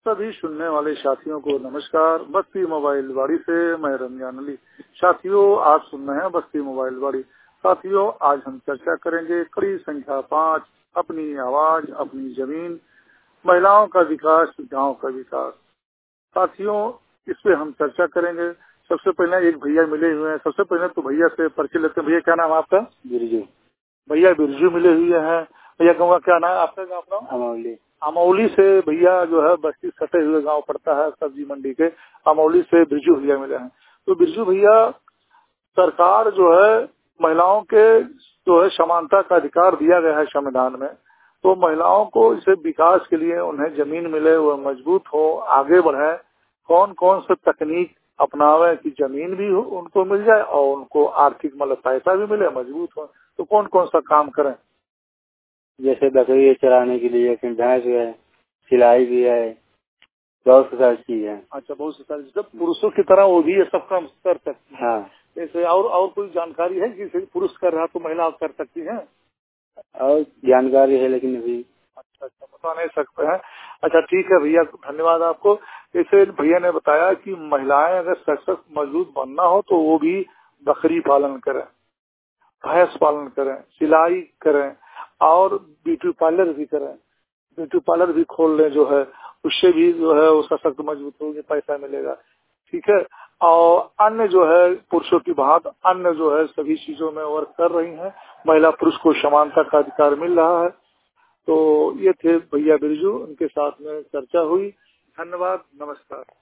सभी सुनने वाले साथियों को नमस्कार। बस्ती मोबाइल वाड़ी से मैं रमजान अली। साथियों, आप सुन रहे हैं बस्ती मोबाइल वाड़ी। साथियों, आज हम चर्चा करेंगे कड़ी संख्या 5, अपनी आवाज अपनी जमीन, महिलाओं का विकास गांव का विकास। साथियों, इस पे हम चर्चा करेंगे। सबसे पहले एक भैया मिले हुए हैं। सबसे पहले तो भैया से परिचय लेते हैं। भैया, क्या नाम है आपका? बिरजू। भैया बिरजू मिले हुए हैं। भैया कहूँगा, क्या नाम है आपका? गाँव का अमौली। अमौली से भैया जो है बस्ती सटे हुए गांव पड़ता है सब्जी मंडी के। अमौली से बिरजू भैया मिले हैं। तो बिरजू भैया, सरकार जो है महिलाओं के जो है समानता का अधिकार दिया गया है संविधान में। तो महिलाओं को इसे विकास के लिए उन्हें जमीन मिले, वह मजबूत हो, आगे बढ़े। कौन कौन सा तकनीक अपनावे कि जमीन भी हो उनको मिल जाए और उनको आर्थिक मतलब पैसा भी मिले, मजबूत हो। तो कौन कौन सा काम करें? जैसे बकरी चराने के लिए फिर भैंस है, सिलाई भी है, बहुत सारी चीज है। अच्छा, बहुत सारी। जब पुरुषों की तरह वो भी ये सब काम कर सकती है। हाँ। जैसे और कोई जानकारी है कि पुरुष कर रहा तो महिला कर सकती है? और जानकारी है लेकिन अभी अच्छा, बता नहीं सकते हैं। अच्छा, ठीक है भैया, धन्यवाद आपको। जैसे भैया ने बताया कि महिलाएं अगर सशक्त मजबूत बनना हो तो वो भी बकरी पालन करें, भैंस पालन करें, सिलाई करें और ब्यूटी पार्लर भी करें। ब्यूटी पार्लर भी खोल लें जो है, उससे भी जो है वो सशक्त मजबूत होगी, पैसा मिलेगा। ठीक है। और अन्य जो है पुरुषों की भांति अन्य जो है सभी चीजों में वर्क कर रही हैं। महिला पुरुष को समानता का अधिकार मिल रहा है। तो ये थे भैया बिरजू, उनके साथ में चर्चा हुई। धन्यवाद, नमस्कार।